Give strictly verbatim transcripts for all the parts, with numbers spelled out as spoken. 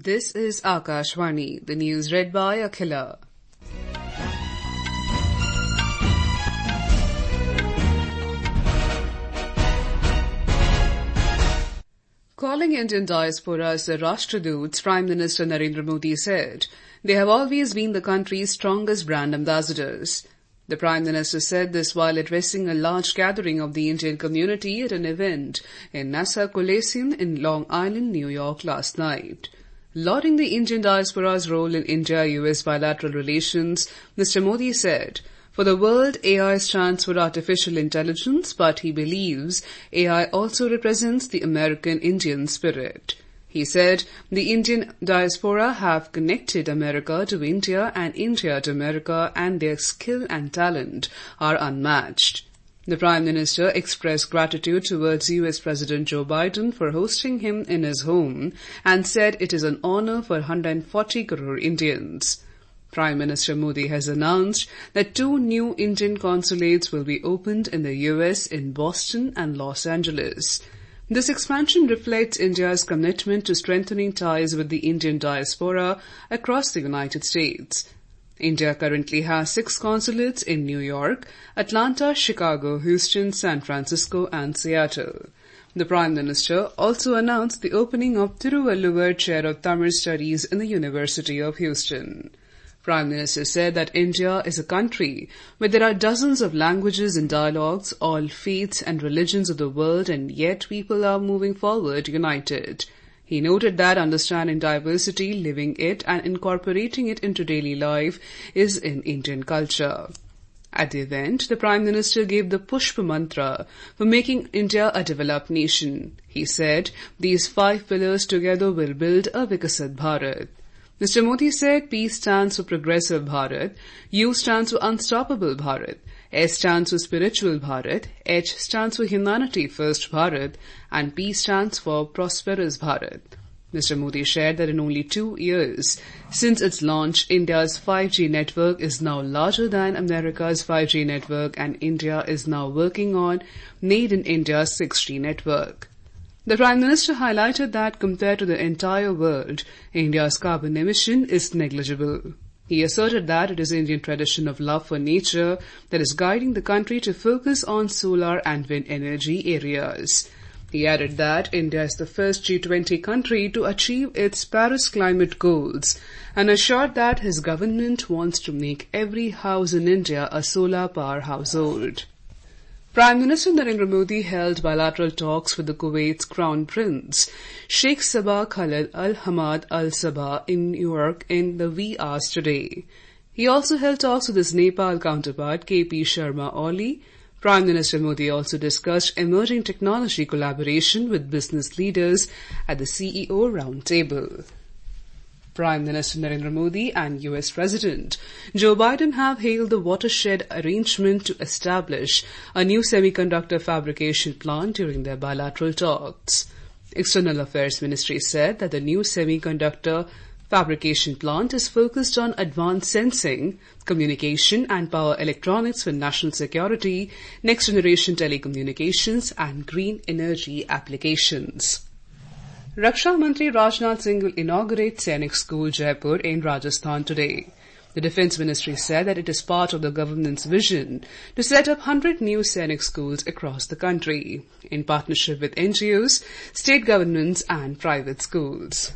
This is Akashvani, the news read by Akhila. Calling Indian diaspora as the Rashtraduts, Prime Minister Narendra Modi said they have always been the country's strongest brand ambassadors. The Prime Minister said this while addressing a large gathering of the Indian community at an event in Nassau Coliseum in Long Island, New York last night. Lauding the Indian diaspora's role in India-U S bilateral relations, Mister Modi said, "For the world, A I stands for artificial intelligence, but he believes A I also represents the American-Indian spirit." He said, "The Indian diaspora have connected America to India and India to America, and their skill and talent are unmatched." The Prime Minister expressed gratitude towards U S President Joe Biden for hosting him in his home and said it is an honor for one hundred forty crore Indians. Prime Minister Modi has announced that two new Indian consulates will be opened in the U S in Boston and Los Angeles. This expansion reflects India's commitment to strengthening ties with the Indian diaspora across the United States. India currently has six consulates in New York, Atlanta, Chicago, Houston, San Francisco, and Seattle. The Prime Minister also announced the opening of Thiruvalluvar Chair of Tamil Studies in the University of Houston. Prime Minister said that India is a country where there are dozens of languages and dialects, all faiths and religions of the world, and yet people are moving forward united. He noted that understanding diversity, living it, and incorporating it into daily life is in Indian culture. At the event, the Prime Minister gave the Pushpa mantra for making India a developed nation. He said, "These five pillars together will build a Viksit Bharat." Mister Modi said peace stands for Progressive Bharat, U stands for Unstoppable Bharat, S stands for Spiritual Bharat, H stands for Humanity First Bharat, and P stands for Prosperous Bharat. Mister Modi shared that in only two years since its launch, India's five G network is now larger than America's five G network, and India is now working on Made in India six G network. The Prime Minister highlighted that compared to the entire world, India's carbon emission is negligible. He asserted that it is Indian tradition of love for nature that is guiding the country to focus on solar and wind energy areas. He added that India is the first G twenty country to achieve its Paris climate goals and assured that his government wants to make every house in India a solar power household. Prime Minister Narendra Modi held bilateral talks with the Kuwait's Crown Prince, Sheikh Sabah Khalid Al Hamad Al Sabah in New York in the wee hours today. He also held talks with his Nepal counterpart K P Sharma Oli. Prime Minister Modi also discussed emerging technology collaboration with business leaders at the C E O Roundtable. Prime Minister Narendra Modi and U S President Joe Biden have hailed the watershed arrangement to establish a new semiconductor fabrication plant during their bilateral talks. External Affairs Ministry said that the new semiconductor fabrication plant is focused on advanced sensing, communication and power electronics for national security, next-generation telecommunications and green energy applications. Raksha Mantri Rajnath Singh will inaugurate Sainik School, Jaipur in Rajasthan today. The Defence Ministry said that it is part of the government's vision to set up one hundred new Sainik schools across the country, in partnership with N G Os, state governments and private schools.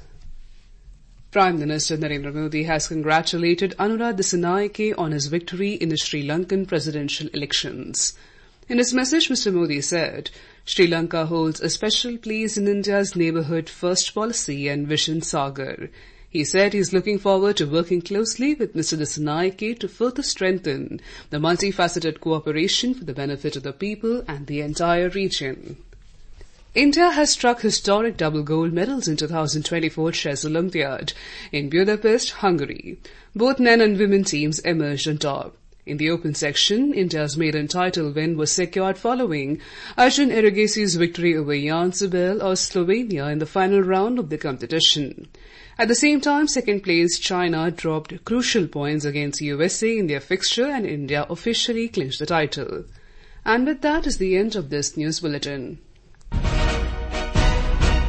Prime Minister Narendra Modi has congratulated Anura Dissanayake on his victory in the Sri Lankan presidential elections. In his message, Mister Modi said, Sri Lanka holds a special place in India's neighbourhood first policy and vision sagar. He said he is looking forward to working closely with Mister Dissanayake to further strengthen the multifaceted cooperation for the benefit of the people and the entire region. India has struck historic double gold medals in two thousand twenty-four Chess Olympiad in Budapest, Hungary. Both men and women teams emerged on top. In the open section, India's maiden title win was secured following Arjun Erugasi's victory over Jan Zubel of Slovenia in the final round of the competition. At the same time, second place China dropped crucial points against U S A in their fixture and India officially clinched the title. And with that is the end of this news bulletin.